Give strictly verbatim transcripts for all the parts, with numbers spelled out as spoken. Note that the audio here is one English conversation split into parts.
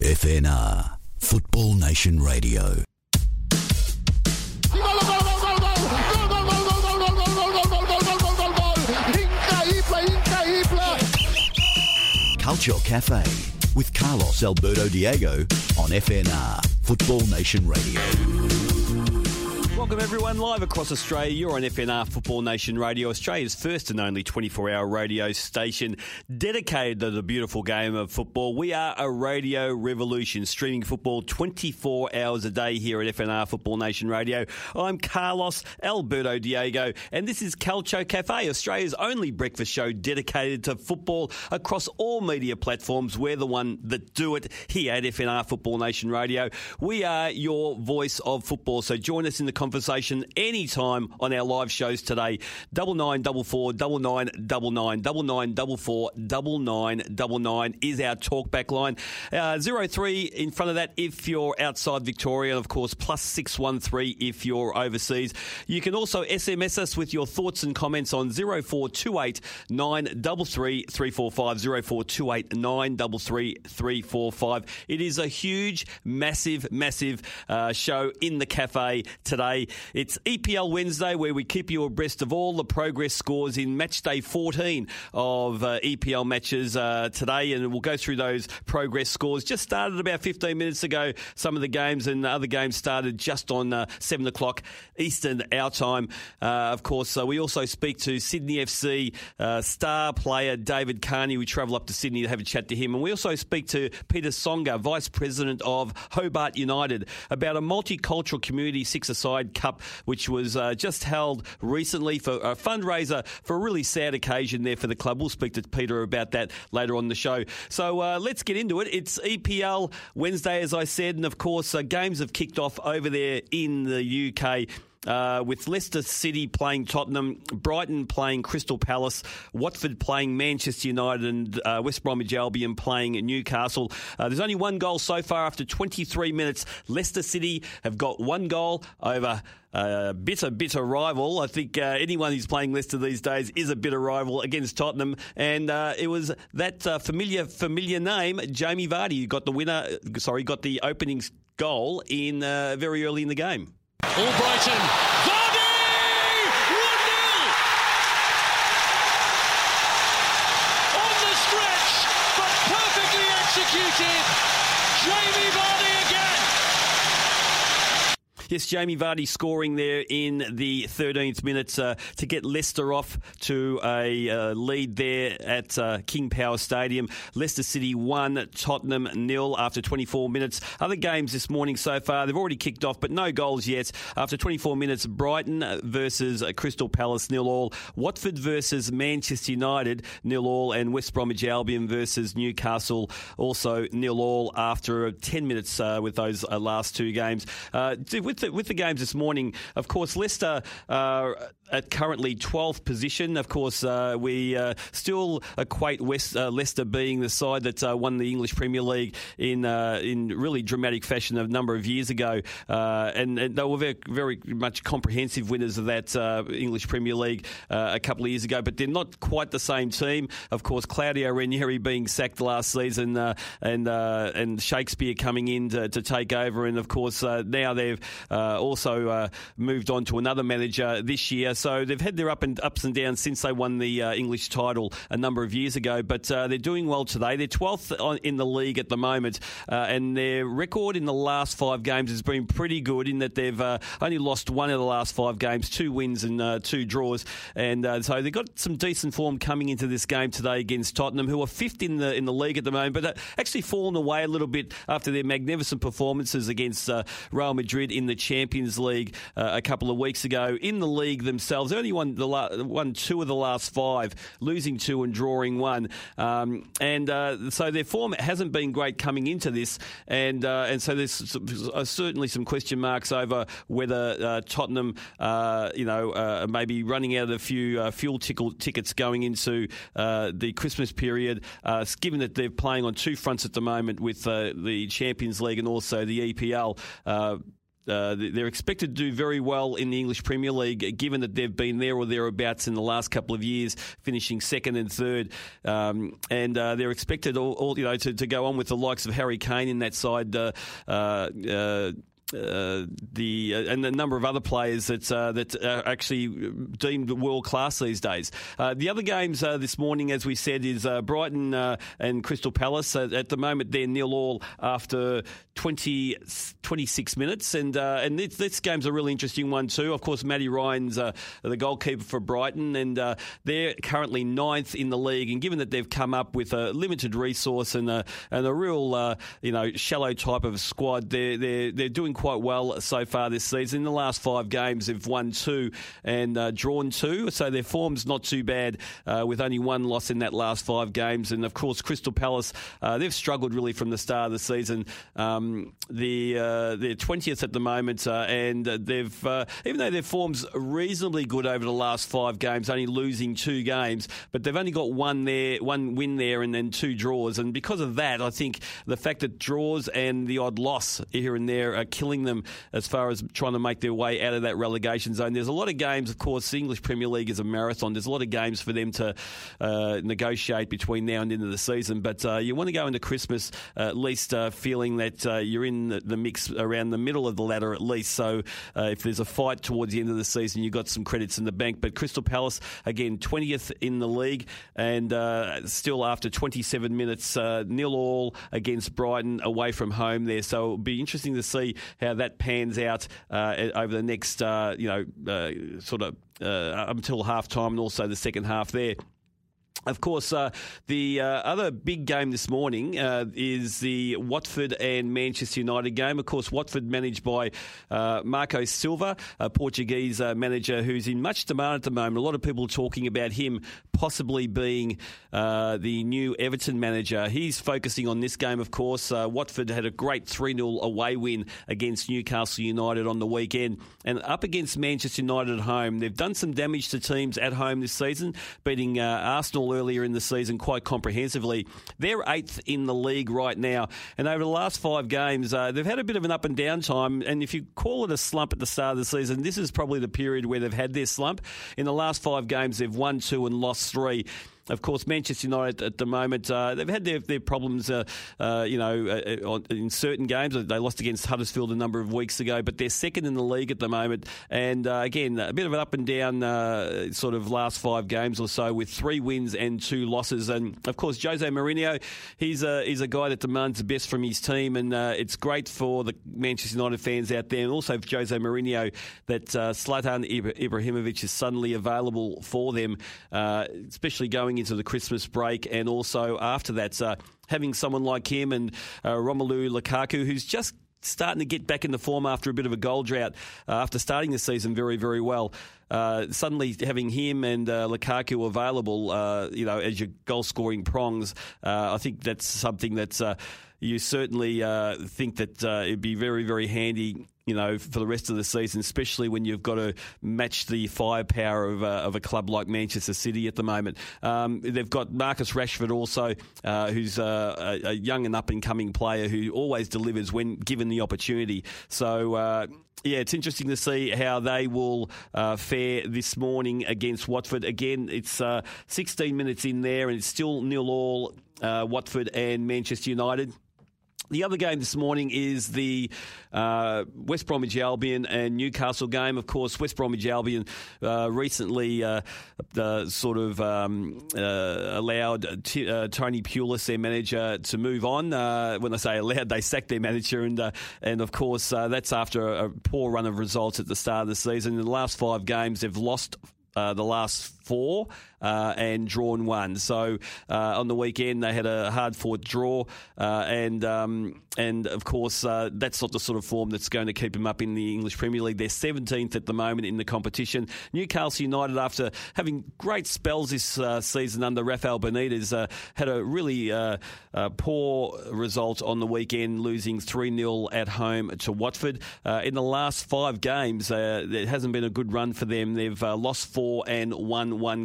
F N R, Football Nation Radio. Culture Cafe with Carlos Alberto Diego on F N R, Football Nation Radio. Welcome everyone, live across Australia. You're on F N R Football Nation Radio, Australia's first and only twenty-four hour radio station dedicated to the beautiful game of football. We are a radio revolution, streaming football twenty-four hours a day here at F N R Football Nation Radio. I'm Carlos Alberto Diego, and this is Calcio Cafe, Australia's only breakfast show dedicated to football across all media platforms. We're the one that do it here at F N R Football Nation Radio. We are your voice of football, so join us in the conversation anytime on our live shows today. Double nine double four double nine double nine double nine double four double nine double nine is our talkback line. Uh, zero three in front of that if you're outside Victoria, and of course plus six one three if you're overseas. You can also S M S us with your thoughts and comments on zero four two eight nine three three three four five zero four two eight nine three three three four five. It is a huge, massive, massive uh, show in the cafe today. It's E P L Wednesday, where we keep you abreast of all the progress scores in match day fourteen of uh, E P L matches uh, today, and we'll go through those progress scores. Just started about fifteen minutes ago, some of the games, and other games started just on uh, seven o'clock Eastern our time. Uh, of course, uh, we also speak to Sydney F C uh, star player David Carney. We travel up to Sydney to have a chat to him, and we also speak to Peter Songa, Vice President of Hobart United, about a multicultural community six-a-side Cup, which was uh, just held recently for a fundraiser for a really sad occasion there for the club. We'll speak to Peter about that later on the show. So uh, let's get into it. It's E P L Wednesday, as I said, and of course uh, games have kicked off over there in the U K. Uh, with Leicester City playing Tottenham, Brighton playing Crystal Palace, Watford playing Manchester United, and uh, West Bromwich Albion playing Newcastle. Uh, there's only one goal so far after twenty-three minutes. Leicester City have got one goal over a bitter, bitter rival. I think uh, anyone who's playing Leicester these days is a bitter rival against Tottenham. And uh, it was that uh, familiar, familiar name, Jamie Vardy, who got the winner, sorry, got the opening goal in uh, very early in the game. Albrighton, Vardy! one nil! On the stretch, but perfectly executed, Jamie Vardy again! Yes, Jamie Vardy scoring there in the thirteenth minute uh, to get Leicester off to a uh, lead there at uh, King Power Stadium. Leicester City one, Tottenham nil after twenty-four minutes. Other games this morning so far, they've already kicked off, but no goals yet. After twenty-four minutes, Brighton versus Crystal Palace nil all. Watford versus Manchester United nil all, and West Bromwich Albion versus Newcastle also nil all after ten minutes uh, with those uh, last two games. Uh, with the, with the games this morning, of course, Leicester uh, at currently twelfth position. Of course, uh, we uh, still equate West, uh, Leicester being the side that uh, won the English Premier League in uh, in really dramatic fashion a number of years ago, uh, and, and they were very, very much comprehensive winners of that uh, English Premier League uh, a couple of years ago. But they're not quite the same team. Of course, Claudio Ranieri being sacked last season, uh, and uh, and Shakespeare coming in to, to take over, and of course uh, now they've uh, also uh, moved on to another manager this year. So they've had their up and ups and downs since they won the uh, English title a number of years ago. But uh, they're doing well today. They're twelfth on, in the league at the moment, uh, and their record in the last five games has been pretty good in that they've uh, only lost one of the last five games, two wins and uh, two draws. And uh, so they've got some decent form coming into this game today against Tottenham, who are fifth in the in the league at the moment, but uh, actually fallen away a little bit after their magnificent performances against uh, Real Madrid in the Champions League uh, a couple of weeks ago. In the league themselves, they only won, the la- won two of the last five, losing two and drawing one. Um, and uh, so their form hasn't been great coming into this. And uh, and so there's some, uh, certainly some question marks over whether uh, Tottenham, uh, you know, uh, maybe running out of a few uh, fuel tickle tickets going into uh, the Christmas period, uh, given that they're playing on two fronts at the moment with uh, the Champions League and also the E P L. Uh, Uh, they're expected to do very well in the English Premier League, given that they've been there or thereabouts in the last couple of years, finishing second and third. Um, and uh, they're expected all, all you know to, to go on with the likes of Harry Kane in that side. Uh, uh, uh, Uh, the uh, and a number of other players that uh, that are actually deemed world class these days. Uh, the other games uh, this morning, as we said, is uh, Brighton uh, and Crystal Palace. Uh, at the moment, they're nil all after twenty, twenty-six minutes, and uh, and this, this game's a really interesting one too. Of course, Matty Ryan's uh, the goalkeeper for Brighton, and uh, they're currently ninth in the league. And given that they've come up with a limited resource and a and a real uh, you know shallow type of squad, they're they're they're doing quite well so far this season. In the last five games, they've won two and uh, drawn two, so their form's not too bad uh, with only one loss in that last five games. And of course, Crystal Palace, uh, they've struggled really from the start of the season. Um, the uh, they're twentieth at the moment, uh, and they've uh, even though their form's reasonably good over the last five games, only losing two games, but they've only got one there, one win there, and then two draws. And because of that, I think the fact that draws and the odd loss here and there are killing them as far as trying to make their way out of that relegation zone. There's a lot of games, of course. The English Premier League is a marathon. There's a lot of games for them to uh, negotiate between now and the end of the season. But uh, you want to go into Christmas uh, at least uh, feeling that uh, you're in the, the mix around the middle of the ladder at least. So uh, if there's a fight towards the end of the season, you've got some credits in the bank. But Crystal Palace, again, twentieth in the league, and uh, still after twenty-seven minutes, uh, nil all against Brighton away from home there. So it'll be interesting to see how that pans out uh, over the next, uh, you know, uh, sort of uh, until half time and also the second half there. Of course, uh, the uh, other big game this morning uh, is the Watford and Manchester United game. Of course, Watford managed by uh, Marco Silva, a Portuguese uh, manager who's in much demand at the moment. A lot of people talking about him possibly being uh, the new Everton manager. He's focusing on this game, of course. Uh, Watford had a great three nil away win against Newcastle United on the weekend. And up against Manchester United at home, they've done some damage to teams at home this season, beating uh, Arsenal earlier in the season quite comprehensively. They're eighth in the league right now, and over the last five games, uh, they've had a bit of an up and down time, and if you call it a slump at the start of the season, this is probably the period where they've had their slump. In the last five games, they've won two and lost three. Of course, Manchester United at the moment, uh, they've had their, their problems, uh, uh, you know, uh, in certain games. They lost against Huddersfield a number of weeks ago, but they're second in the league at the moment. And uh, again, a bit of an up and down uh, sort of last five games or so with three wins and two losses. And of course, Jose Mourinho, he's a, he's a guy that demands the best from his team. And uh, it's great for the Manchester United fans out there, and also for Jose Mourinho, that uh, Zlatan Ibrahimovic is suddenly available for them, uh, especially going into the Christmas break, and also after that, uh, having someone like him and uh, Romelu Lukaku, who's just starting to get back into form after a bit of a goal drought, uh, after starting the season very, very well. Uh, suddenly having him and uh, Lukaku available, uh, you know, as your goal-scoring prongs, uh, I think that's something that uh, you certainly uh, think that uh, it'd be very, very handy, you know, for the rest of the season, especially when you've got to match the firepower of, uh, of a club like Manchester City at the moment. Um, they've got Marcus Rashford also, uh, who's uh, a, a young and up-and-coming player who always delivers when given the opportunity. So, uh, yeah, it's interesting to see how they will uh, fare this morning against Watford. Again, it's uh, sixteen minutes in there, and it's still nil all, uh, Watford and Manchester United. The other game this morning is the uh, West Bromwich Albion and Newcastle game. Of course, West Bromwich Albion uh, recently uh, uh, sort of um, uh, allowed T- uh, Tony Pulis, their manager, to move on. Uh, when I say allowed, they sacked their manager, and uh, and of course uh, that's after a, a poor run of results at the start of the season. In the last five games, they've lost Uh, the last four uh, and drawn one. So uh, on the weekend they had a hard-fought draw, uh, and um, and of course uh, that's not the sort of form that's going to keep them up in the English Premier League. They're seventeenth at the moment in the competition. Newcastle United, after having great spells this uh, season under Rafael Benitez, uh, had a really uh, uh, poor result on the weekend, losing three nil at home to Watford. Uh, in the last five games, uh, it hasn't been a good run for them. They've uh, lost four and won one game.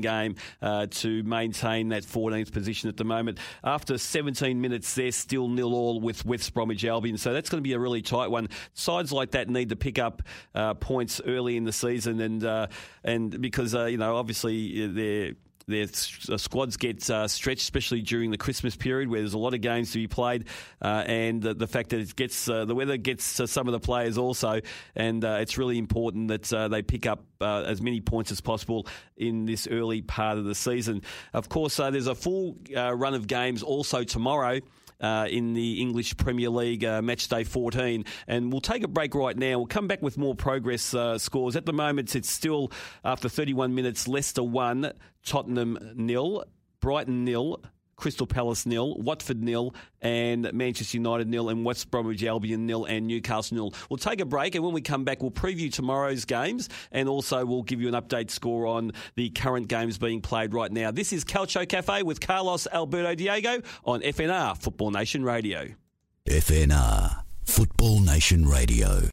uh, to maintain that fourteenth position at the moment. After seventeen minutes, they're still nil all with West Bromwich Albion, so that's going to be a really tight one. Sides like that need to pick up uh, points early in the season, and uh, and because uh, you know obviously they're. Their squads get uh, stretched, especially during the Christmas period, where there's a lot of games to be played, uh, and the, the fact that it gets uh, the weather gets to some of the players also, and uh, it's really important that uh, they pick up uh, as many points as possible in this early part of the season. Of course, uh, there's a full uh, run of games also tomorrow. Uh, in the English Premier League, uh, match day fourteen. And we'll take a break right now. We'll come back with more progress uh, scores. At the moment, it's still, after thirty-one minutes, Leicester one, Tottenham nil, Brighton nil, Crystal Palace nil, Watford nil, and Manchester United nil, and West Bromwich Albion nil, and Newcastle nil. We'll take a break, and when we come back, we'll preview tomorrow's games, and also we'll give you an update score on the current games being played right now. This is Calcio Cafe with Carlos Alberto Diego on F N R Football Nation Radio. F N R Football Nation Radio.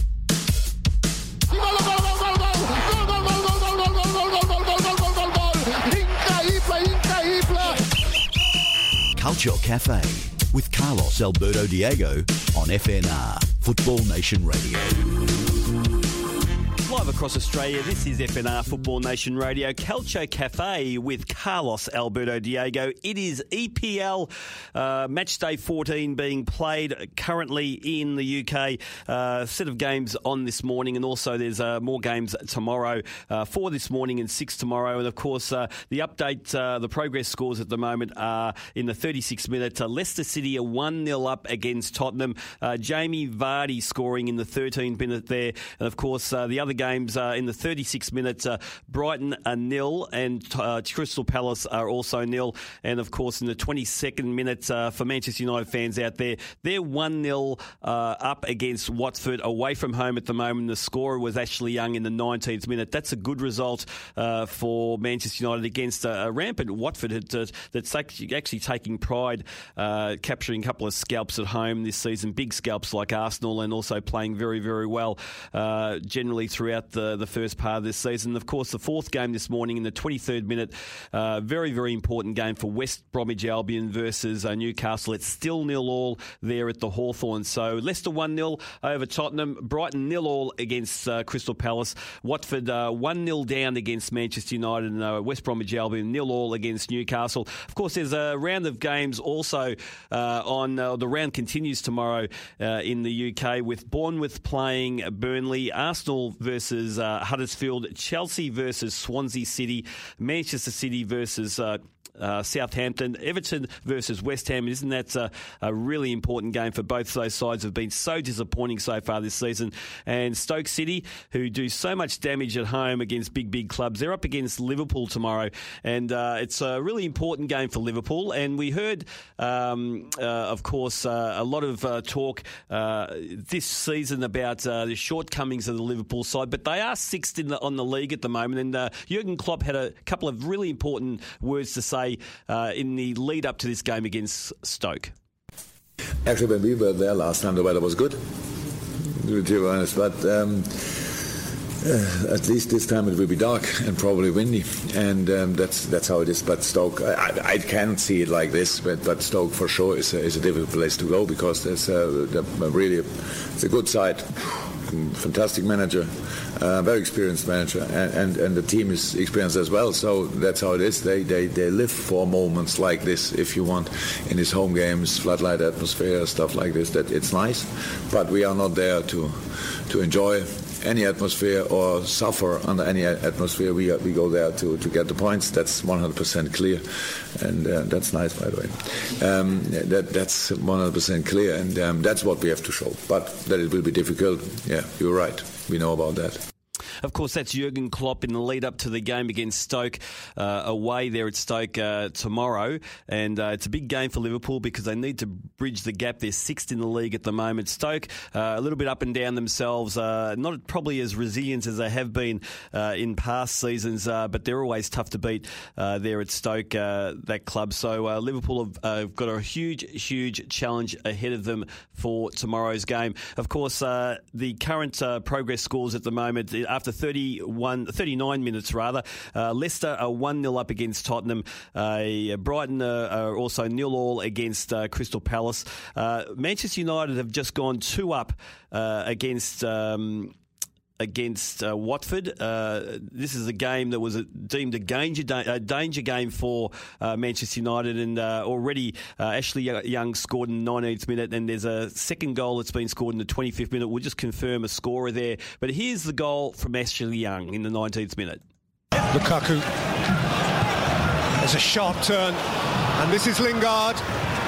Calcio Cafe with Carlos Alberto Diego on F N R Football Nation Radio. Live across Australia, this is F N R Football Nation Radio, Calcio Cafe with Carlos Alberto Diego. It is E P L uh, match day fourteen being played currently in the U K. Uh, set of games on this morning, and also there's uh, more games tomorrow, uh, four this morning and six tomorrow. And of course, uh, the update, uh, the progress scores at the moment are in the thirty-six minute. Uh, Leicester City are one nil up against Tottenham. Uh, Jamie Vardy scoring in the thirteenth minute there. And of course, uh, the other games uh, in the thirty-six minutes, uh, Brighton are nil, and uh, Crystal Palace are also nil. And of course, in the twenty-second minute, uh, for Manchester United fans out there, they're one nil uh, up against Watford away from home at the moment. The scorer was Ashley Young in the nineteenth minute. That's a good result uh, for Manchester United against a, a rampant Watford uh, that's actually taking pride, uh, capturing a couple of scalps at home this season, big scalps like Arsenal, and also playing very, very well uh, generally throughout the, the first part of this season. Of course, the fourth game this morning in the twenty-third minute, uh, very, very important game for West Bromwich Albion versus uh, Newcastle. It's still nil all there at the Hawthorn. So Leicester one nil over Tottenham, Brighton nil all against uh, Crystal Palace, Watford uh, one nil down against Manchester United, and uh, West Bromwich Albion nil all against Newcastle. Of course, there's a round of games also uh, on, uh, the round continues tomorrow uh, in the U K with Bournemouth playing Burnley, Arsenal versus uh, Huddersfield, Chelsea versus Swansea City, Manchester City versus uh, Uh, Southampton, Everton versus West Ham. Isn't that uh, a really important game for both those sides? Have been so disappointing so far this season. And Stoke City, who do so much damage at home against big, big clubs, they're up against Liverpool tomorrow. And uh, it's a really important game for Liverpool. And we heard, um, uh, of course, uh, a lot of uh, talk uh, this season about uh, the shortcomings of the Liverpool side, but they are sixth in the, on the league at the moment. And uh, Jurgen Klopp had a couple of really important words to say Uh, in the lead up to this game against Stoke. Actually, when we were there last time, the weather was good, to be honest. But um, uh, at least this time it will be dark and probably windy, and um, that's that's how it is. But Stoke, I, I can't see it like this, but, but Stoke for sure is a, is a difficult place to go because there's a, a really a, it's a good side. Fantastic manager, uh, very experienced manager, and, and, and the team is experienced as well. So that's how it is. They, they they live for moments like this, if you want, in these home games, floodlight atmosphere, stuff like this. That it's nice, but we are not there to to enjoy any atmosphere or suffer under any atmosphere. We we go there to, to get the points. That's one hundred percent clear, and uh, that's nice, by the way. Um, that that's one hundred percent clear, and um, that's what we have to show. But that it will be difficult. Yeah, you're right. We know about that. Of course, that's Jurgen Klopp in the lead-up to the game against Stoke, uh, away there at Stoke uh, tomorrow. And uh, it's a big game for Liverpool because they need to bridge the gap. They're sixth in the league at the moment. Stoke, uh, a little bit up and down themselves, uh, not probably as resilient as they have been uh, in past seasons, uh, but they're always tough to beat uh, there at Stoke, uh, that club. So uh, Liverpool have uh, got a huge, huge challenge ahead of them for tomorrow's game. Of course, uh, the current uh, progress scores at the moment, after thirty-one, thirty-nine minutes rather. Uh, Leicester are one nil up against Tottenham. Uh, Brighton are, are also nil all against uh, Crystal Palace. Uh, Manchester United have just gone two up uh, against... Um, against uh, Watford. Uh, this is a game that was a, deemed a danger, a danger game for uh, Manchester United, and uh, already uh, Ashley Young scored in the nineteenth minute, and there's a second goal that's been scored in the twenty-fifth minute. We'll just confirm a scorer there. But here's the goal from Ashley Young in the nineteenth minute. Lukaku. There's a sharp turn, and this is Lingard.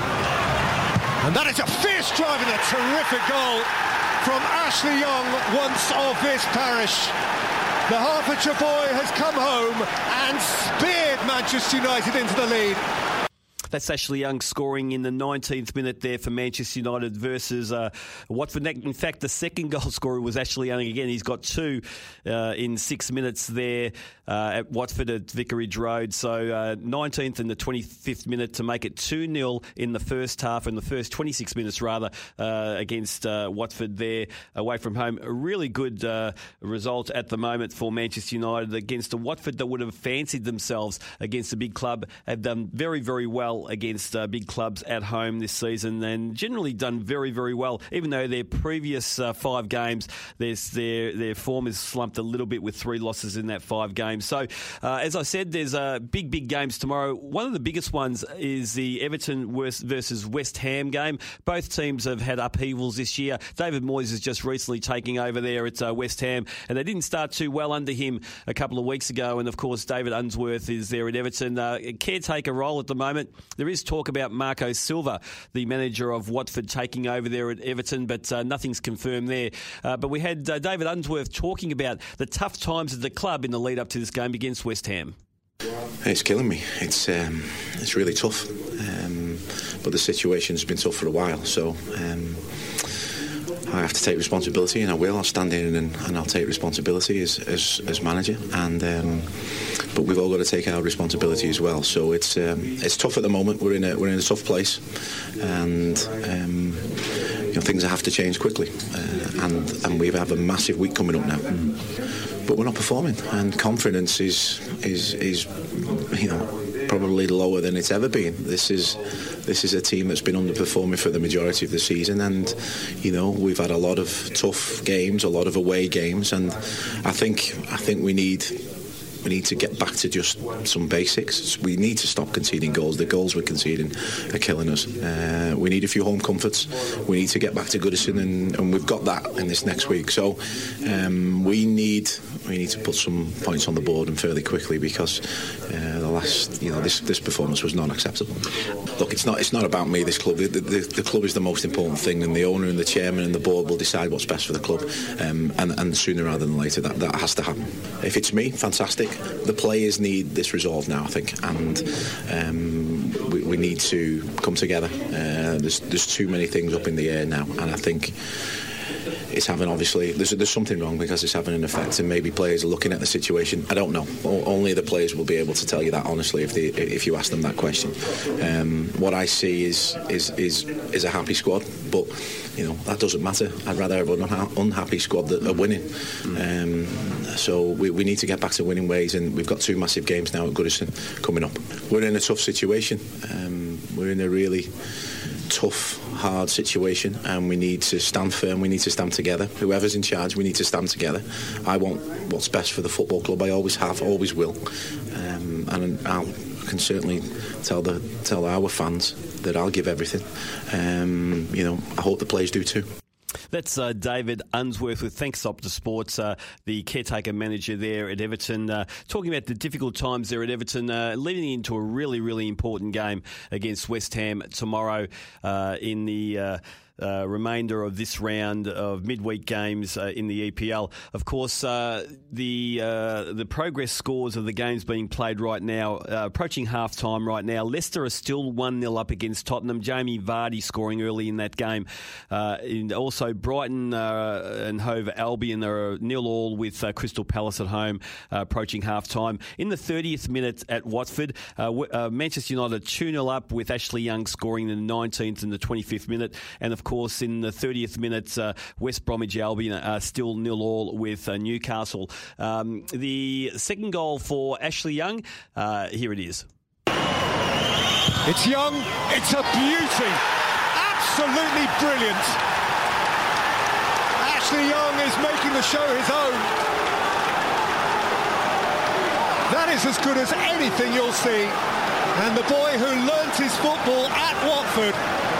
And that is a fierce drive and a terrific goal from Ashley Young, once of this parish. The Hertfordshire boy has come home and speared Manchester United into the lead. That's Ashley Young scoring in the nineteenth minute there for Manchester United versus uh, Watford. In fact, the second goal scorer was Ashley Young again. He's got two uh, in six minutes there uh, at Watford at Vicarage Road. So uh, nineteenth and the twenty-fifth minute to make it two nil in the first half, and the first twenty-six minutes rather, uh, against uh, Watford there away from home. A really good uh, result at the moment for Manchester United against a Watford that would have fancied themselves against a big club. Have done very, very well against uh, big clubs at home this season, and generally done very, very well, even though their previous uh, five games, their, their form has slumped a little bit with three losses in that five games. So, uh, as I said, there's uh, big, big games tomorrow. One of the biggest ones is the Everton versus West Ham game. Both teams have had upheavals this year. David Moyes is just recently taking over there at uh, West Ham, and they didn't start too well under him a couple of weeks ago, and of course David Unsworth is there at Everton. Uh, a caretaker role at the moment. There is talk about Marco Silva, the manager of Watford, taking over there at Everton, but uh, nothing's confirmed there. Uh, but we had uh, David Unsworth talking about the tough times at the club in the lead up to this game against West Ham. It's killing me. It's um, it's really tough, um, but the situation's been tough for a while, so um, I have to take responsibility, and I will. I'll stand in and, and I'll take responsibility as as, as manager, and um, but we've all got to take our responsibility as well. So it's um, it's tough at the moment. We're in a we're in a tough place, and um, you know, things have to change quickly, uh, and and we have a massive week coming up now. But we're not performing, and confidence is is is you know probably lower than it's ever been. This is this is a team that's been underperforming for the majority of the season, and you know we've had a lot of tough games, a lot of away games, and I think I think we need. We need to get back to just some basics. We need to stop conceding goals. The goals we're conceding are killing us. Uh, we need a few home comforts. We need to get back to Goodison, and, and we've got that in this next week. So um, we need we need to put some points on the board, and fairly quickly, because uh, the last you know this this performance was not acceptable. Look, it's not it's not about me. This club, the, the, the club is the most important thing, and the owner and the chairman and the board will decide what's best for the club. Um, and, and sooner rather than later, that that has to happen. If it's me, fantastic. The players need this resolve now, I think, and um, we, we need to come together. Uh, there's, there's too many things up in the air now, and I think it's having, obviously, there's, there's something wrong because it's having an effect, and maybe players are looking at the situation. I don't know. O- only the players will be able to tell you that honestly if they, if you ask them that question. Um, what I see is is is is a happy squad, but you know that doesn't matter. I'd rather have an unha- unhappy squad that are winning. Um, so we, we need to get back to winning ways, and we've got two massive games now at Goodison coming up. We're in a tough situation. Um, we're in a really tough, hard situation, and we need to stand firm. We need to stand together. Whoever's in charge, we need to stand together. I want what's best for the football club. I always have, always will, um, and I'll, I can certainly tell the tell our fans that I'll give everything. Um, you know, I hope the players do too. That's uh, David Unsworth with Thanks Optus Sports, uh, the caretaker manager there at Everton, uh, talking about the difficult times there at Everton, uh, leading into a really, really important game against West Ham tomorrow uh, in the Uh, Uh, remainder of this round of midweek games uh, in the E P L. Of course, uh, the uh, the progress scores of the games being played right now, uh, approaching half-time right now. Leicester are still one nil up against Tottenham. Jamie Vardy scoring early in that game. Uh, and also, Brighton uh, and Hove Albion are nil all with uh, Crystal Palace at home, uh, approaching half-time. In the thirtieth minute at Watford, uh, uh, Manchester United two nil up with Ashley Young scoring in the nineteenth and the twenty-fifth minute. And of course, in the thirtieth minute, uh, West Bromwich Albion are still nil all with uh, Newcastle. Um, the second goal for Ashley Young, uh, here it is. It's Young, it's a beauty, absolutely brilliant. Ashley Young is making the show his own. That is as good as anything you'll see. And the boy who learnt his football at Watford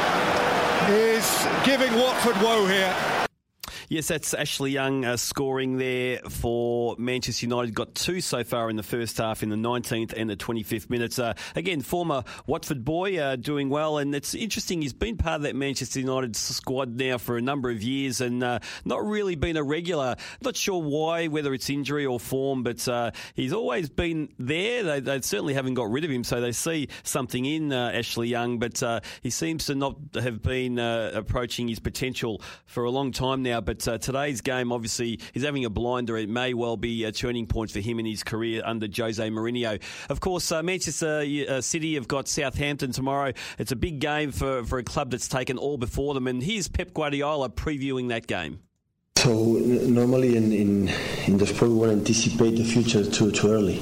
is giving Watford woe here. Yes, that's Ashley Young uh, scoring there for Manchester United. Got two so far in the first half in the nineteenth and the twenty-fifth minutes. Uh, again, former Watford boy uh, doing well. And it's interesting, he's been part of that Manchester United squad now for a number of years and uh, not really been a regular. Not sure why, whether it's injury or form, but uh, he's always been there. They, they certainly haven't got rid of him, so they see something in uh, Ashley Young, but uh, he seems to not have been uh, approaching his potential for a long time now. But Uh, today's game, obviously, he's having a blinder. It may well be a turning point for him in his career under Jose Mourinho. Of course, uh, Manchester uh, City have got Southampton tomorrow. It's a big game for, for a club that's taken all before them. And here's Pep Guardiola previewing that game. So n- normally in, in, in the sport we want to anticipate the future too, too early.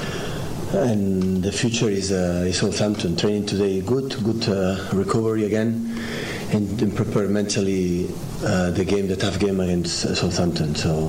And the future is, uh, is Southampton. Training today good, good uh, recovery again. And, and prepare mentally uh, the game, the tough game against uh, Southampton. So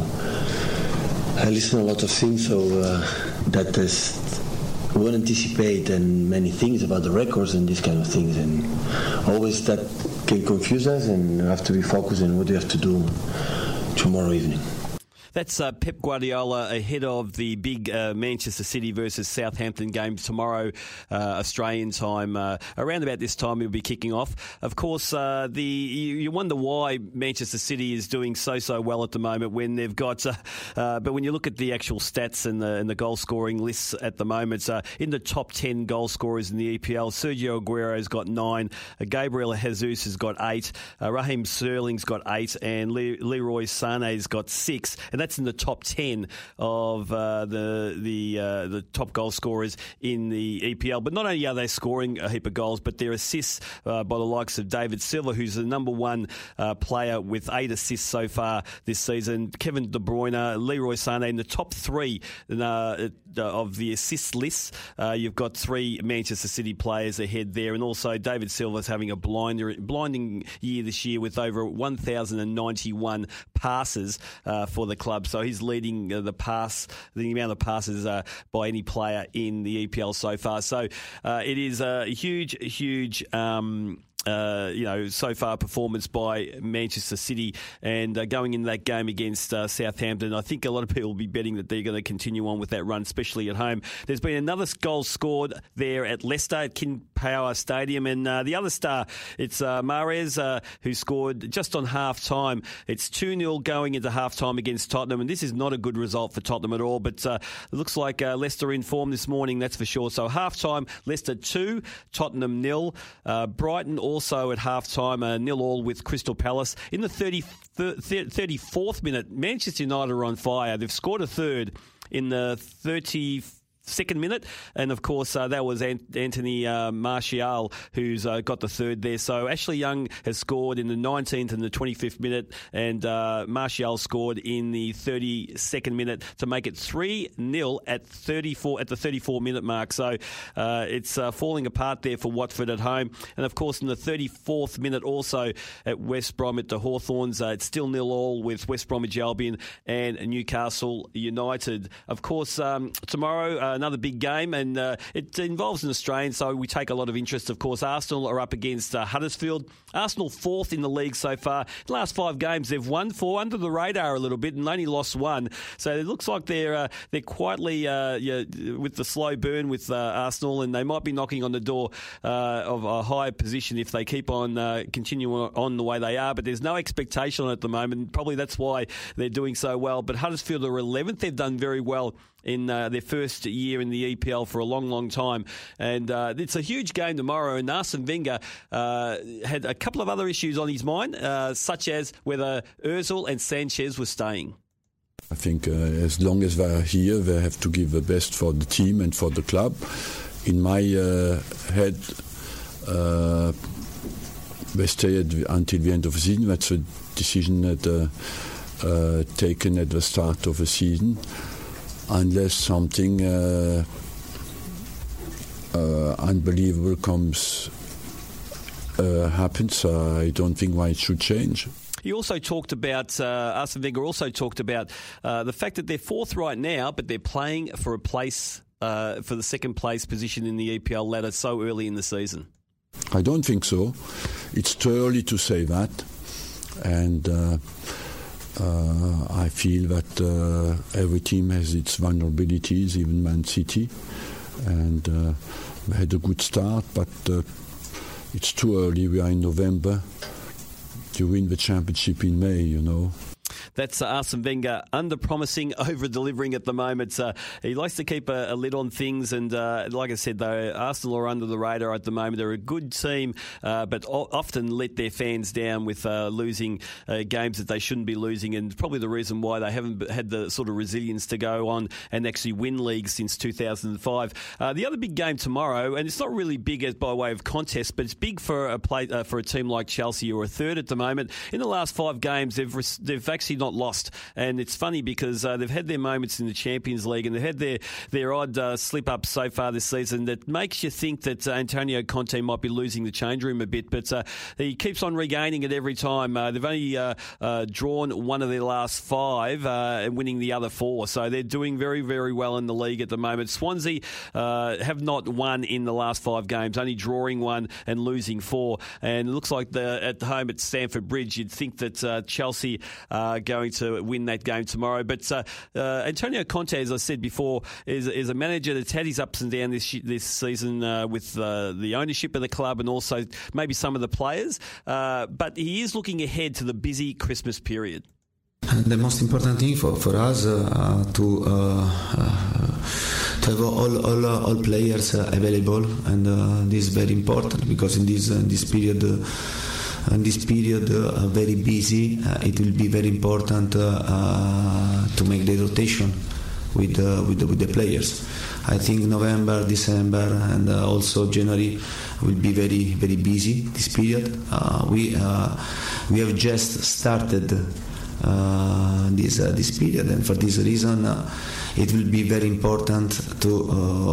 I listen to a lot of things, so uh, that is, we won't anticipate and many things about the records and these kind of things, and always that can confuse us, and we have to be focused on what we have to do tomorrow evening. That's uh, Pep Guardiola ahead of the big uh, Manchester City versus Southampton game tomorrow, uh, Australian time. Uh, around about this time, he'll be kicking off. Of course, uh, the you, you wonder why Manchester City is doing so so well at the moment when they've got. Uh, uh, but when you look at the actual stats and the, and the goal scoring lists at the moment, uh, in the top ten goal scorers in the E P L, Sergio Aguero's got nine, uh, Gabriel Jesus has got eight, uh, Raheem Sterling's got eight, and Le- Leroy Sané's got six. And that's in the top ten of uh, the the uh, the top goal scorers in the E P L. But not only are they scoring a heap of goals, but their assists uh, by the likes of David Silva, who's the number one uh, player with eight assists so far this season. Kevin De Bruyne, Leroy Sané in the top three uh, of the assist list. Uh, you've got three Manchester City players ahead there, and also David Silva's having a blinder, blinding year this year with over one thousand ninety-one passes uh, for the club. So he's leading uh, the pass, the amount of passes uh, by any player in the E P L so far. So uh, it is a huge, huge. Um, Uh, you know, so far performance by Manchester City, and uh, going in that game against uh, Southampton, I think a lot of people will be betting that they're going to continue on with that run, especially at home. There's been another goal scored there at Leicester at King Power Stadium, and uh, the other star, it's uh, Mahrez, uh, who scored just on half-time. It's two nil going into half-time against Tottenham, and this is not a good result for Tottenham at all, but uh, it looks like uh, Leicester in form this morning, that's for sure. So half-time, Leicester two, Tottenham nil. Uh, Brighton also Also at half-time, a nil-all with Crystal Palace. In the thirty, thirty-fourth minute, Manchester United are on fire. They've scored a third in the thirty-second minute, and of course uh, that was Ant- Anthony uh, Martial who's uh, got the third there. So Ashley Young has scored in the nineteenth and the twenty-fifth minute, and uh, Martial scored in the thirty-second minute to make it three nil at thirty-four at the thirty-four minute mark. So uh, it's uh, falling apart there for Watford at home, and of course in the thirty-fourth minute also at West Brom at the Hawthorns, uh, it's still nil all with West Bromwich Albion and Newcastle United. Of course um, tomorrow. Uh, Another big game, and uh, it involves an Australian, so we take a lot of interest. Of course, Arsenal are up against uh, Huddersfield. Arsenal fourth in the league so far. The last five games they've won four, under the radar a little bit, and only lost one. So it looks like they're uh, they're quietly uh, yeah, with the slow burn with uh, Arsenal, and they might be knocking on the door uh, of a higher position if they keep on uh, continuing on the way they are. But there's no expectation on it at the moment. Probably that's why they're doing so well. But Huddersfield are eleventh. They've done very well in uh, their first year in the E P L for a long, long time. And uh, it's a huge game tomorrow, and Arsene Wenger uh, had a couple of other issues on his mind, uh, such as whether Ozil and Sanchez were staying. I think uh, as long as they're here, they have to give the best for the team and for the club. In my uh, head, uh, we stay at, until the end of the season. That's a decision that uh, uh, taken at the start of the season, unless something uh, uh, unbelievable comes uh, happens. Uh, I don't think why it should change. He also talked about, uh, Arsene Wenger also talked about uh, the fact that they're fourth right now, but they're playing for a place, uh, for the second place position in the E P L ladder so early in the season. I don't think so. It's too early to say that. And uh, uh, I feel that uh, every team has its vulnerabilities, even Man City. And uh, we had a good start, but uh, it's too early. We are in November. You win the championship in May, you know. That's uh, Arsene Wenger under-promising, over-delivering at the moment. Uh, he likes to keep a, a lid on things, and uh, like I said, though, Arsenal are under the radar at the moment. They're a good team, uh, but o- often let their fans down with uh, losing uh, games that they shouldn't be losing, and probably the reason why they haven't had the sort of resilience to go on and actually win leagues since two thousand five. Uh, the other big game tomorrow, and it's not really big as by way of contest, but it's big for a play, uh, for a team like Chelsea, who are third at the moment. In the last five games, they've re- they've actually not lost, and it's funny because uh, they've had their moments in the Champions League and they've had their, their odd uh, slip-ups so far this season that makes you think that uh, Antonio Conte might be losing the change room a bit, but uh, he keeps on regaining it every time. Uh, they've only uh, uh, drawn one of their last five uh, and winning the other four, so they're doing very, very well in the league at the moment. Swansea uh, have not won in the last five games, only drawing one and losing four, and it looks like the, at home at Stamford Bridge you'd think that uh, Chelsea are going to win that game tomorrow. But uh, uh, Antonio Conte, as I said before, is, is a manager that's had his ups and downs this this season uh, with uh, the ownership of the club and also maybe some of the players. Uh, but he is looking ahead to the busy Christmas period. The most important thing for, for us uh, to uh, uh, to have all all, all players uh, available, and uh, this is very important because in this uh, this period. Uh, In this period, uh, very busy, uh, it will be very important uh, uh, to make the rotation with, uh, with, the, with the players. I think November, December, and uh, also January will be very, very busy. This period, uh, we uh, we have just started uh, this uh, this period, and for this reason, uh, it will be very important to.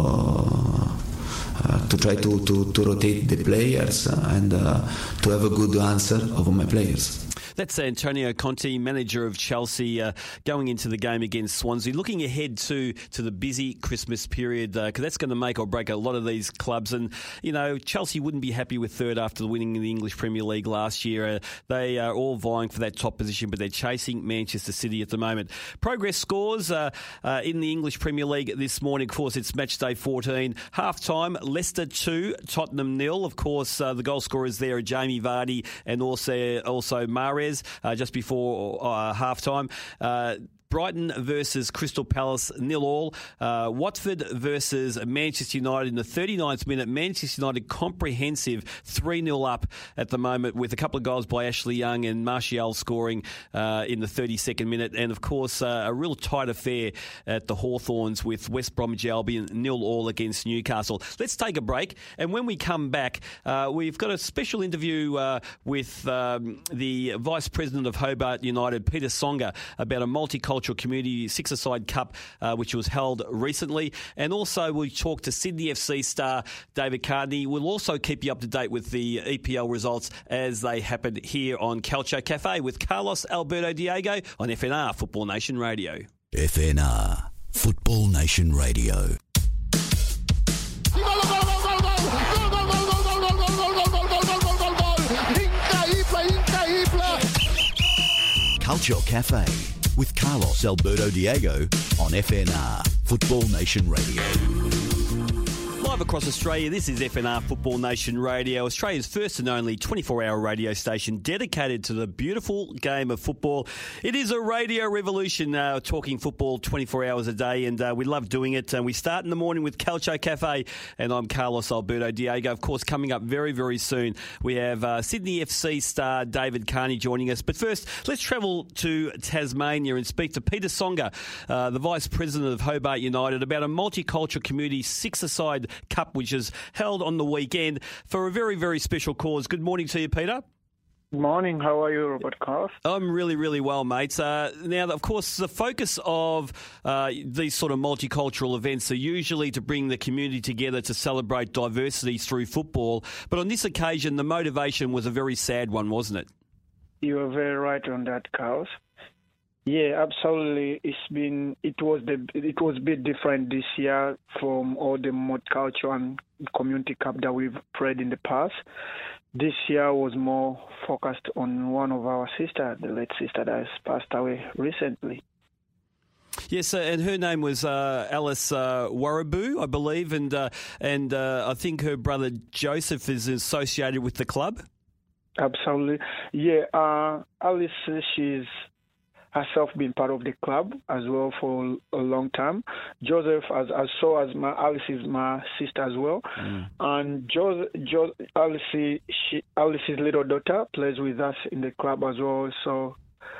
Uh, Uh, to try to, to, to rotate the players uh, and uh, to have a good answer of my players. That's Antonio Conte, manager of Chelsea, uh, going into the game against Swansea. Looking ahead to to the busy Christmas period, because uh, that's going to make or break a lot of these clubs. And, you know, Chelsea wouldn't be happy with third after winning the English Premier League last year. Uh, they are all vying for that top position, but they're chasing Manchester City at the moment. Progress scores uh, uh, in the English Premier League this morning. Of course, it's match day fourteen. Half-time, Leicester two, Tottenham nil. Of course, uh, the goal scorers there are Jamie Vardy and also, also Mahrez. Uh, just before uh, half-time. Uh, Brighton versus Crystal Palace, nil all. Uh, Watford versus Manchester United in the thirty-ninth minute. Manchester United comprehensive three nil up at the moment with a couple of goals by Ashley Young and Martial scoring uh, in the thirty-second minute. And, of course, uh, a real tight affair at the Hawthorns with West Bromwich Albion nil all against Newcastle. Let's take a break. And when we come back, uh, we've got a special interview uh, with um, the Vice President of Hobart United, Peter Songa, about a multicultural Community Six-a-Side Cup, uh, which was held recently. And also we talk to Sydney F C star David Carney. We'll also keep you up to date with the E P L results as they happen here on Calcio Cafe with Carlos Alberto Diego on F N R Football Nation Radio. F N R Football Nation Radio. Calcio Cafe with Carlos Alberto Diego on F N R Football Nation Radio. Live across Australia, this is F N R Football Nation Radio, Australia's first and only twenty-four hour radio station dedicated to the beautiful game of football. It is a radio revolution, uh, talking football twenty-four hours a day, and uh, we love doing it. And we start in the morning with Calcio Cafe, and I'm Carlos Alberto Diego. Of course, coming up very, very soon, we have uh, Sydney F C star David Carney joining us. But first, let's travel to Tasmania and speak to Peter Songa, uh, the Vice President of Hobart United, about a multicultural community six-a-side Cup, which is held on the weekend for a very, very special cause. Good morning to you, Peter. Good morning. How are you, Robert Carlos? I'm really, really well, mates. Uh, now, of course, the focus of uh, these sort of multicultural events are usually to bring the community together to celebrate diversity through football. But on this occasion, the motivation was a very sad one, wasn't it? You are very right on that, Carlos. Yeah, absolutely. It's been it was the it was a bit different this year from all the multicultural and community cup that we've played in the past. This year was more focused on one of our sisters, the late sister that has passed away recently. Yes, uh, and her name was uh, Alice uh, Warraboo, I believe, and uh, and uh, I think her brother Joseph is associated with the club. Absolutely, yeah. Uh, Alice, she's herself been part of the club as well for a long time. Joseph, as as so as my Alice is my sister as well, mm. and Joseph, jo, Alice, she, Alice's little daughter plays with us in the club as well. So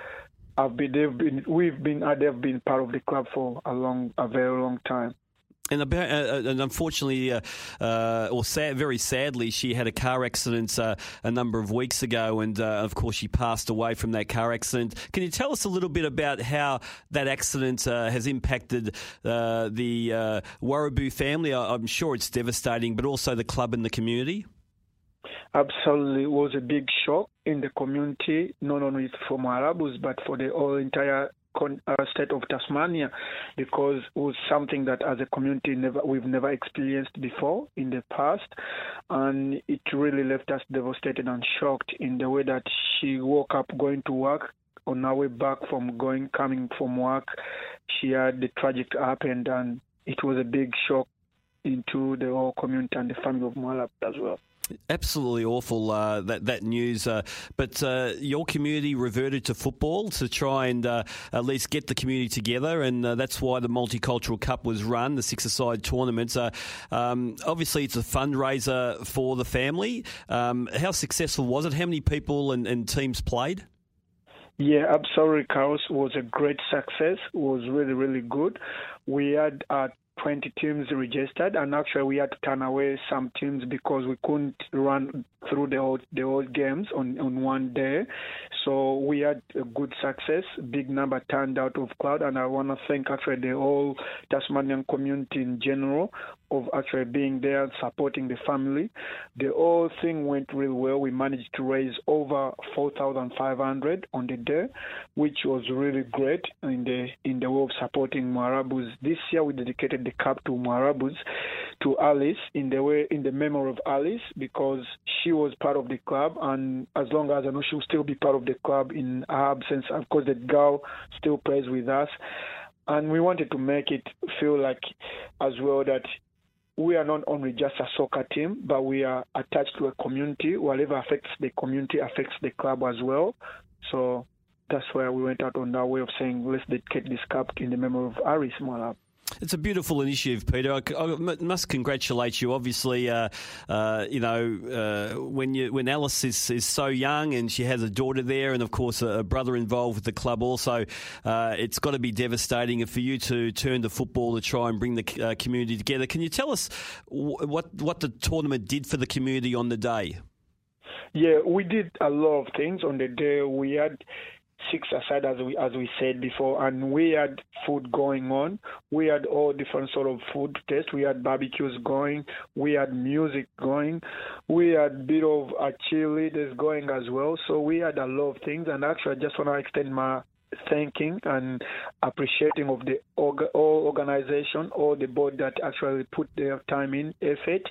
I've been, they've been, we've been, uh, they've been part of the club for a long, a very long time. And, about, uh, and unfortunately, uh, uh, or sad, very sadly, she had a car accident uh, a number of weeks ago, and uh, of course, she passed away from that car accident. Can you tell us a little bit about how that accident uh, has impacted uh, the uh, Warraboo family? I'm sure it's devastating, but also the club and the community. Absolutely, it was a big shock in the community, not only for Waraboos, but for the whole entire state of Tasmania, because it was something that as a community never we've never experienced before in the past, and it really left us devastated and shocked in the way that she woke up going to work. On our way back from going coming from work, she had the tragic happened, and it was a big shock into the whole community and the family of Moalab as well. Absolutely awful, uh, that that news. Uh, but uh, your community reverted to football to try and uh, at least get the community together, and uh, that's why the Multicultural Cup was run, the six-a-side tournament. Uh, um, obviously, it's a fundraiser for the family. Um, how successful was it? How many people and, and teams played? Yeah, absolutely, Carlos. It was a great success. It was really, really good. We had uh, twenty teams registered, and actually we had to turn away some teams because we couldn't run through the whole, the whole games on, on one day. So we had a good success, big number turned out of crowd, and I want to thank actually the whole Tasmanian community in general of actually being there, supporting the family. The whole thing went really well. We managed to raise over four thousand five hundred on the day, which was really great in the in the way of supporting Waraboos. This year we dedicated the cup to Waraboos, to Alice, in the way in the memory of Alice, because she was part of the club, and as long as I know, she will still be part of the club in her absence. Of course, the girl still plays with us, and we wanted to make it feel like as well that we are not only just a soccer team, but we are attached to a community. Whatever affects the community affects the club as well. So that's why we went out on that way of saying, let's dedicate this cup in the memory of Aris Moalab. It's a beautiful initiative, Peter. I, I must congratulate you. Obviously, uh, uh, you know, uh, when you when Alice is, is so young and she has a daughter there, and of course a, a brother involved with the club also, uh, it's got to be devastating. And for you to turn to football to try and bring the uh, community together, can you tell us what what the tournament did for the community on the day? Yeah, we did a lot of things on the day. We had six aside, as we as we said before, and we had food going on. We had all different sort of food taste. We had barbecues going. We had music going. We had a bit of uh, cheerleaders going as well. So we had a lot of things. And actually, I just want to extend my thanking and appreciating of the org- all organization, all the board that actually put their time in, effort.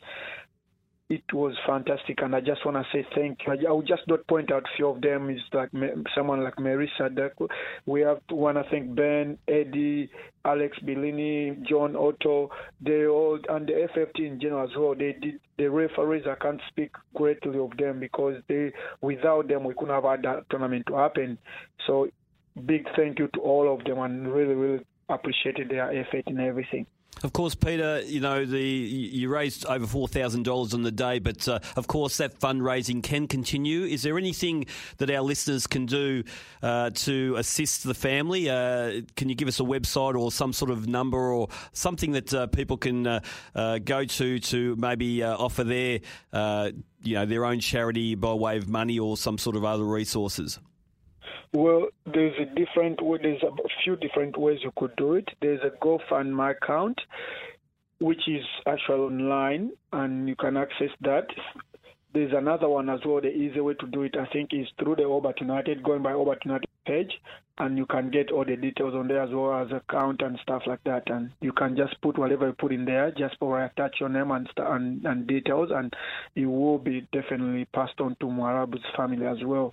It was fantastic, and I just want to say thank you. I will just not point out a few of them. Is like someone like Marissa. We have to want to thank Ben, Eddie, Alex Bellini, John Otto. They all, and the F F T in general as well. They did the referees. I can't speak greatly of them because they, without them, we couldn't have had that tournament to happen. So, big thank you to all of them, and really, really appreciated their effort and everything. Of course, Peter, you know, the you raised over four thousand dollars on the day, but uh, of course that fundraising can continue. Is there anything that our listeners can do uh, to assist the family? Uh, can you give us a website or some sort of number or something that uh, people can uh, uh, go to to maybe uh, offer their, uh, you know, their own charity by way of money or some sort of other resources? Well, there's a different way, there's a few different ways you could do it. There's a GoFundMe account, which is actually online, and you can access that. There's another one as well. The easy way to do it, I think, is through the Hobart United, going by Hobart United page, and you can get all the details on there as well as account and stuff like that. And you can just put whatever you put in there, just for attach your name and, and, and details, and it will be definitely passed on to Mwarabu's family as well.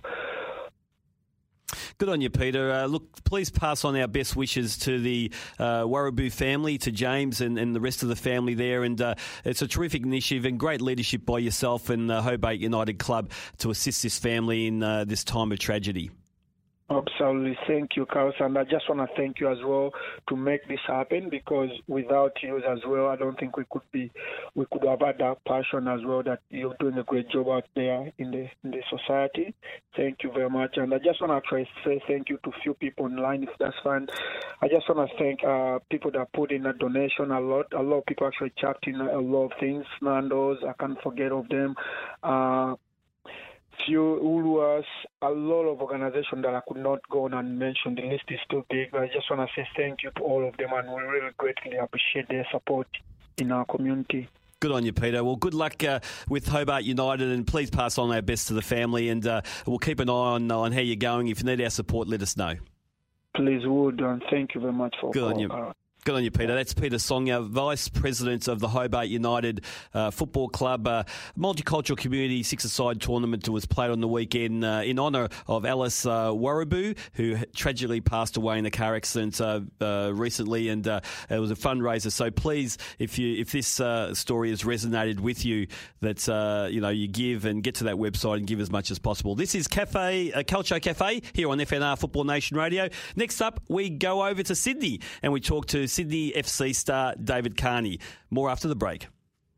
Good on you, Peter. Uh, look, please pass on our best wishes to the uh, Warraboo family, to James and, and the rest of the family there. And uh, it's a terrific initiative and great leadership by yourself and the Hobart United Club to assist this family in uh, this time of tragedy. Absolutely. Thank you, Carlos. And I just want to thank you as well to make this happen, because without you as well, I don't think we could be, we could have had that passion as well, that you're doing a great job out there in the in the society. Thank you very much. And I just want to actually say thank you to a few people online, if that's fine. I just want to thank uh, people that put in a donation a lot. A lot of people actually chucked in a lot of things. Nando's, I can't forget of them. Uh, few Uluas, a lot of organizations that I could not go on and mention. The list is too big. I just want to say thank you to all of them, and we really greatly appreciate their support in our community. Good on you, Peter. Well, good luck uh, with Hobart United, and please pass on our best to the family, and uh, we'll keep an eye on, on how you're going. If you need our support, let us know. Please would, and thank you very much for Good on you. Uh, Good on you, Peter. That's Peter Songer, Vice President of the Hobart United uh, Football Club. Uh, multicultural community six-a-side tournament was played on the weekend uh, in honour of Alice uh, Warraboo, who tragically passed away in a car accident uh, uh, recently, and uh, it was a fundraiser. So please, if you if this uh, story has resonated with you, that uh, you know you give and get to that website and give as much as possible. This is Cafe uh, Calcio Cafe here on F N R Football Nation Radio. Next up, we go over to Sydney and we talk to Sydney F C star David Carney. More after the break.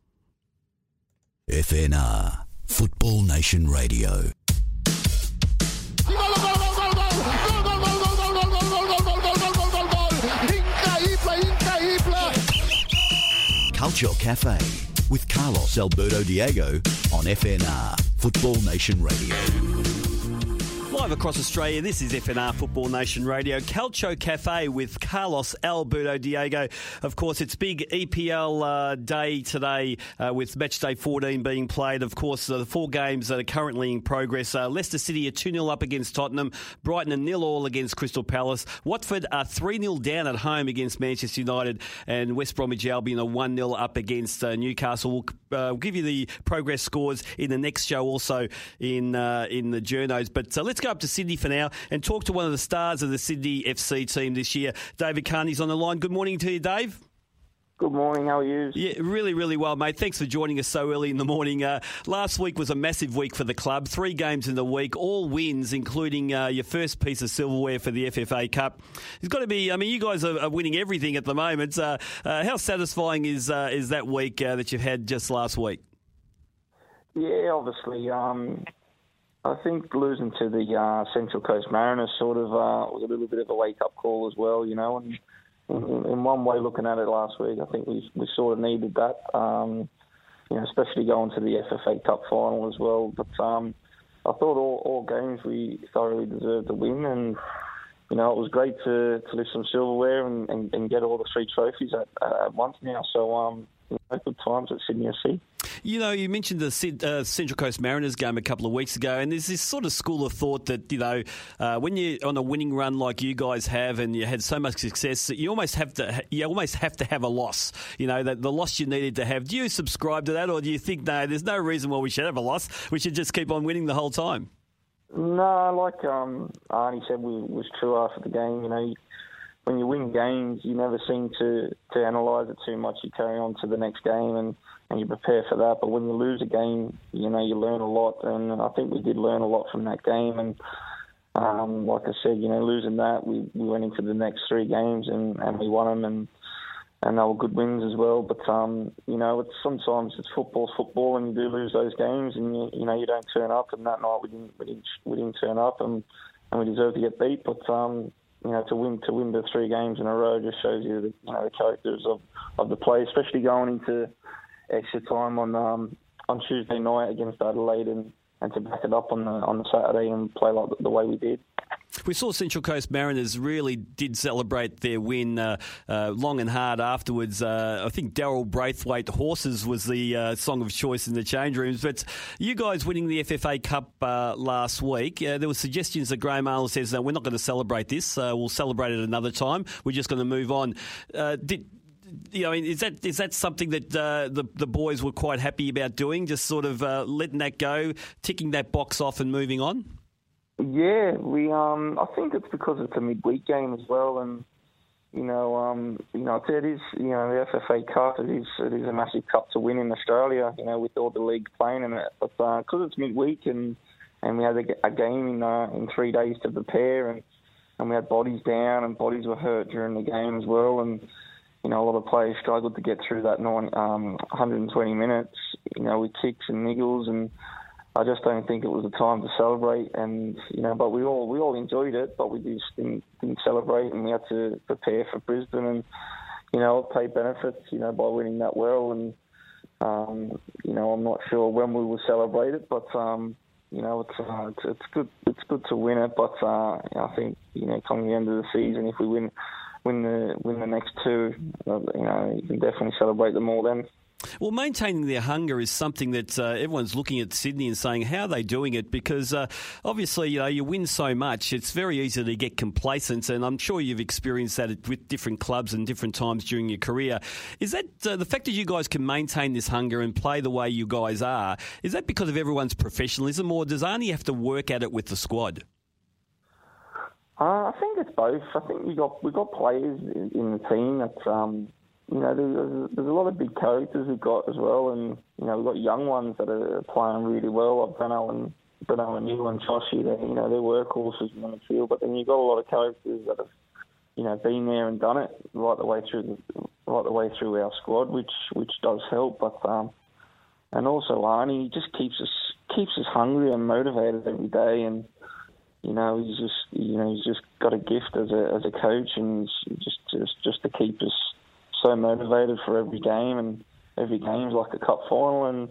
F N R Football Nation Radio. Calcio Cafe with Carlos Alberto Diego on F N R Football Nation Radio. Live across Australia, this is F N R Football Nation Radio. Calcio Cafe with Carlos Alberto Diego. Of course, it's big E P L uh, day today uh, with match day fourteen being played. Of course, uh, the four games that are currently in progress. Uh, Leicester City are two nil up against Tottenham. Brighton are nil all against Crystal Palace. Watford are three nil down at home against Manchester United. And West Bromwich Albion are one nil up against uh, Newcastle. We'll, uh, we'll give you the progress scores in the next show, also in, uh, in the journos. But uh, let's go up to Sydney for now and talk to one of the stars of the Sydney F C team this year. David Carney's on the line. Good morning to you, Dave. Good morning. How are you? Yeah, really, really well, mate. Thanks for joining us so early in the morning. Uh, last week was a massive week for the club. Three games in the week, all wins, including uh, your first piece of silverware for the F F A Cup. It's got to be. I mean, you guys are, are winning everything at the moment. Uh, uh, how satisfying is uh, is that week uh, that you've had just last week? Yeah, obviously. Um, I think losing to the uh, Central Coast Mariners sort of uh, was a little bit of a wake-up call as well, you know. And in, in one way, looking at it last week, I think we we sort of needed that, um, you know, especially going to the F F A Cup final as well. But um, I thought all, all games we thoroughly deserved the win, and you know, it was great to, to lift some silverware and, and, and get all the three trophies at, at once now. So um, you know, good times at Sydney F C. You know, you mentioned the uh, Central Coast Mariners game a couple of weeks ago, and there's this sort of school of thought that, you know, uh, when you're on a winning run like you guys have and you had so much success, that you almost have to you almost have to have a loss, you know, that the loss you needed to have. Do you subscribe to that, or do you think, no, there's no reason why we should have a loss, we should just keep on winning the whole time? No, like um, Arnie said, we, was true after the game. You know, you, when you win games, you never seem to, to analyse it too much. You carry on to the next game and, and you prepare for that. But when you lose a game, you know, you learn a lot. And I think we did learn a lot from that game. And um, like I said, you know, losing that, we, we went into the next three games and, and we won them. And and they were good wins as well. But um, you know, it's sometimes it's football's football, and you do lose those games, and you, you know you don't turn up. And that night we didn't we didn't, we didn't turn up, and, and we deserve to get beat. But um, you know, to win to win the three games in a row just shows you the you know the characters of, of the play, especially going into extra time on um, on Tuesday night against Adelaide, and, and to back it up on the on the Saturday and play like the, the way we did. We saw Central Coast Mariners really did celebrate their win uh, uh, long and hard afterwards. Uh, I think Daryl Braithwaite, Horses, was the uh, song of choice in the change rooms. But you guys winning the F F A Cup uh, last week, uh, there were suggestions that Graham Arnold says, no, we're not going to celebrate this. Uh, we'll celebrate it another time. We're just going to move on. Uh, did You know, is that is that something that uh, the the boys were quite happy about doing? Just sort of uh, letting that go, ticking that box off, and moving on. Yeah, we. Um, I think it's because it's a midweek game as well, and you know, um, you know, it is. You know, the F F A Cup. It is. It is a massive cup to win in Australia. You know, with all the leagues playing in it, but because uh, it's midweek and and we had a, a game in uh, in three days to prepare, and and we had bodies down and bodies were hurt during the game as well, and you know, a lot of players struggled to get through that nine, um, one hundred twenty minutes. You know, with ticks and niggles, and I just don't think it was the time to celebrate. And you know, but we all we all enjoyed it, but we just didn't, didn't celebrate, and we had to prepare for Brisbane, and you know, it paid benefits, you know, by winning that well. And um, you know, I'm not sure when we will celebrate it, but um, you know, it's, uh, it's it's good it's good to win it. But uh, I think you know, coming the end of the season, if we win. Win the win the next two, you know, you can definitely celebrate them all then. Well, maintaining their hunger is something that uh, everyone's looking at Sydney and saying, how are they doing it? Because uh, obviously, you know, you win so much, it's very easy to get complacent, and I'm sure you've experienced that with different clubs and different times during your career. Is that uh, the fact that you guys can maintain this hunger and play the way you guys are, is that because of everyone's professionalism, or does Arnie have to work at it with the squad? Uh, I think it's both. I think we got we got players in, in the team that um, you know there's, there's a lot of big characters we've got as well, and you know we've got young ones that are playing really well, like Breno and Breno and Neil and Joshy. They you know they're workhorses in the field, but then you've got a lot of characters that have you know been there and done it right the way through the, right the way through our squad, which which does help. But um, and also Arnie just keeps us keeps us hungry and motivated every day, and. You know, he's just you know he's just got a gift as a as a coach, and he's just just just to keep us so motivated for every game, and every game's like a cup final, and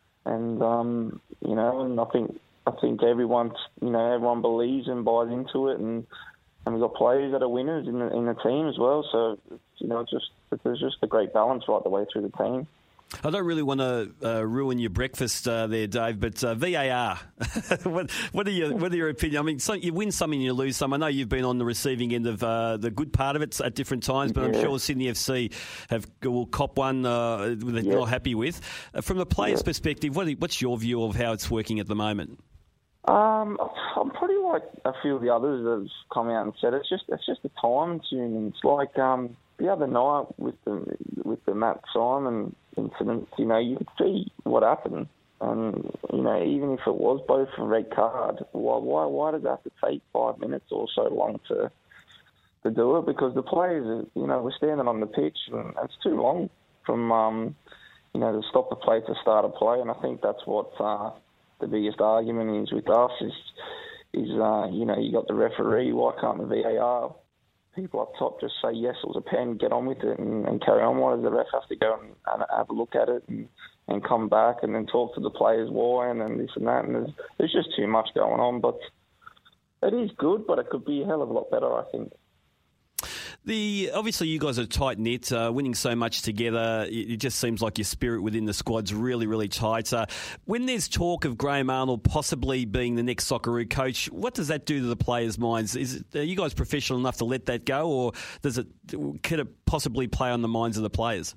and um, you know, and I think I think everyone you know everyone believes and buys into it, and and we've got players that are winners in the in the team as well. So you know, just there's just a great balance right the way through the team. I don't really want to uh, ruin your breakfast uh, there, Dave, but uh, V A R, what, what, are your, what are your opinion? I mean, so you win some and you lose some. I know you've been on the receiving end of uh, the good part of it at different times, but yeah. I'm sure Sydney F C have will cop one uh, they're yeah. not happy with. Uh, from the player's yeah. perspective, what, what's your view of how it's working at the moment? Um, I'm pretty like a few of the others that have come out and said it's just it's just a time tune. It's like um, the other night with the with the Matt Simon incident. You know, you could see what happened, and you know, even if it was both a red card, why why why does it have to take five minutes or so long to to do it? Because the players, are, you know, we're standing on the pitch, and it's too long from um, you know to stop the play to start a play, and I think that's what. Uh, The biggest argument is with us is, is uh, you know, you got the referee. Why can't the V A R people up top just say yes, it was a pen, get on with it, and, and carry on? Why does the ref have to go and, and have a look at it and, and come back and then talk to the players why and then this and that? And there's, there's just too much going on. But it is good, but it could be a hell of a lot better, I think. The obviously you guys are tight knit, uh, winning so much together. It, it just seems like your spirit within the squad's really, really tight. Uh, when there's talk of Graham Arnold possibly being the next Socceroo coach, what does that do to the players' minds? Is it, are you guys professional enough to let that go, or does it could it possibly play on the minds of the players?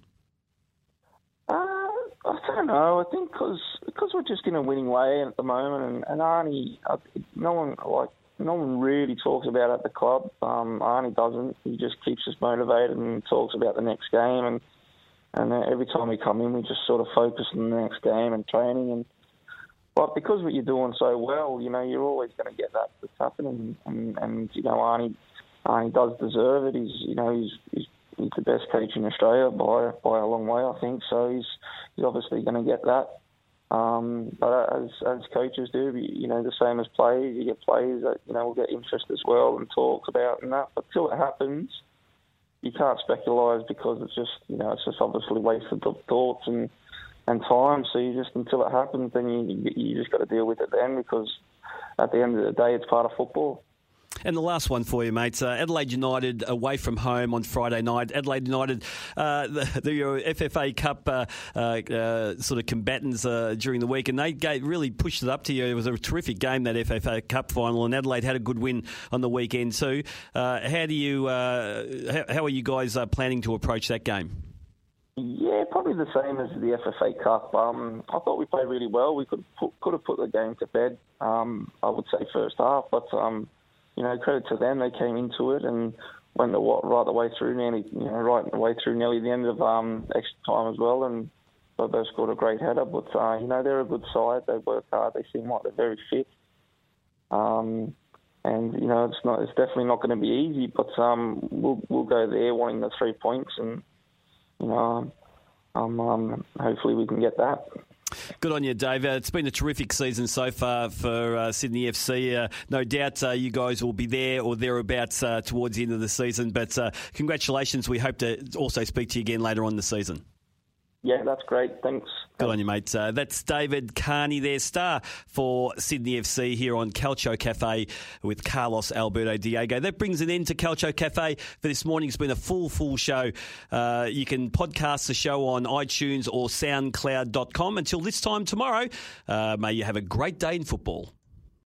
Uh, I don't know. I think because because we're just in a winning way at the moment, and, and Arnie, uh, no one like. No one really talks about it at the club. Um, Arnie doesn't. He just keeps us motivated and talks about the next game. And and every time we come in, we just sort of focus on the next game and training. And but because what you're doing so well, you know, you're always going to get that that's happening. And, and you know, Arnie, Arnie does deserve it. He's you know he's, he's he's the best coach in Australia by by a long way, I think. So he's he's obviously going to get that. Um, but as as coaches do, you know, the same as players, you get players that, you know, will get interest as well and talk about and that. But till it happens, you can't speculise because it's just, you know, it's just obviously wasted thoughts and, and time. So you just, until it happens, then you you just got to deal with it then, because at the end of the day, it's part of football. And the last one for you, mates. Uh, Adelaide United away from home on Friday night. Adelaide United, uh, the, the F F A Cup uh, uh, sort of combatants uh, during the week, and they gave, really pushed it up to you. It was a terrific game, that F F A Cup final, and Adelaide had a good win on the weekend too. Uh, how do you? Uh, how, how are you guys uh, planning to approach that game? Yeah, probably the same as the F F A Cup. Um, I thought we played really well. We could put, could have put the game to bed. Um, I would say first half, but. Um, You know, credit to them. They came into it and went the, right the way through, nearly, you know, right the way through nearly the end of um, extra time as well. And they both scored a great header. But uh, you know, they're a good side. They work hard. They seem like they're very fit. Um, and you know, it's not. It's definitely not going to be easy. But um, we'll we'll go there wanting the three points, and you know, um, um, hopefully we can get that. Good on you, Dave. Uh, it's been a terrific season so far for uh, Sydney F C. Uh, no doubt uh, you guys will be there or thereabouts uh, towards the end of the season. But uh, congratulations. We hope to also speak to you again later on in the season. Yeah, that's great. Thanks. Good on you, mate. Uh, that's David Carney there, star for Sydney F C here on Calcio Cafe with Carlos Alberto Diego. That brings an end to Calcio Cafe for this morning. It's been a full, full show. Uh, you can podcast the show on iTunes or soundcloud dot com. Until this time tomorrow, uh, may you have a great day in football.